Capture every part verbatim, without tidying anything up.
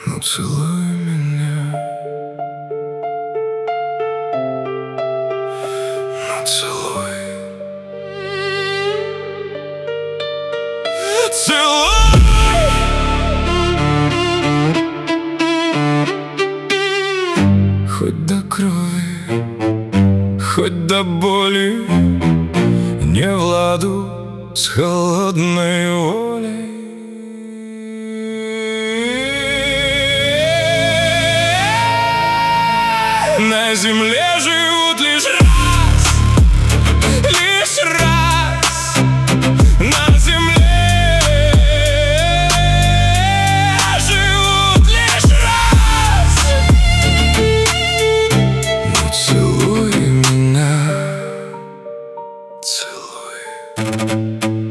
Ну целуй меня, ну целуй, целуй. Хоть до крови, хоть до боли, не в ладу с холодной волей. На земле живут лишь раз, лишь раз. На земле живут лишь раз. Ну целуй меня, целуй.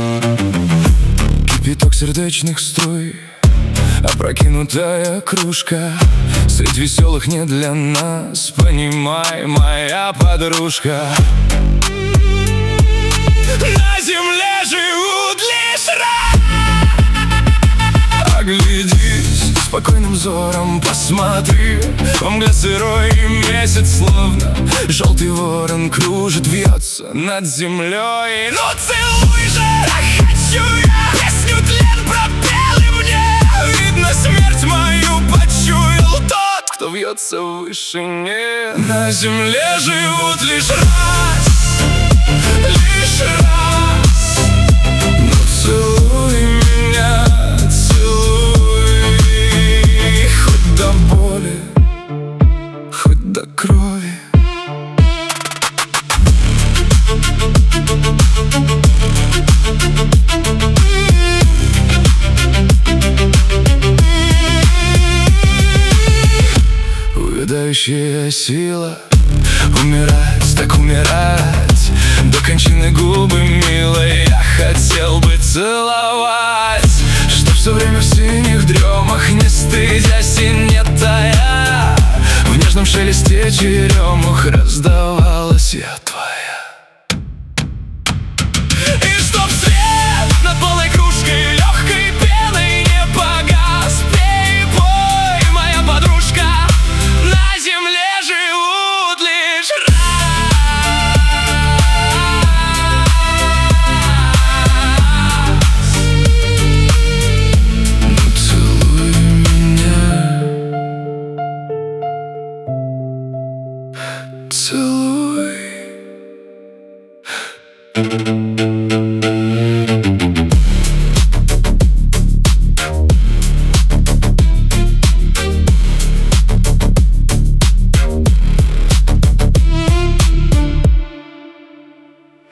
Кипяток сердечных струй, опрокинутая кружка. Средь веселых не для нас, понимай, моя подружка. На земле живут лишь раз. Оглядись спокойным взором, посмотри. По мгле сырой месяц, словно желтый ворон, кружит, вьется над землей. Ну целуй же, хочу я песню тлен пропел, и мне видно смерть мою почуял тот, кто вьется в вышине. На земле живут лишь раз, лишь раз. Ну целуй меня, целуй. Хоть до боли, хоть до крови. Увядающая сила умирать, так умирать. До кончины губы милой я хотел бы целовать, чтоб все время в синих дремах, не стыдясь и не тая, в нежном шелесте черемух раздавалась я.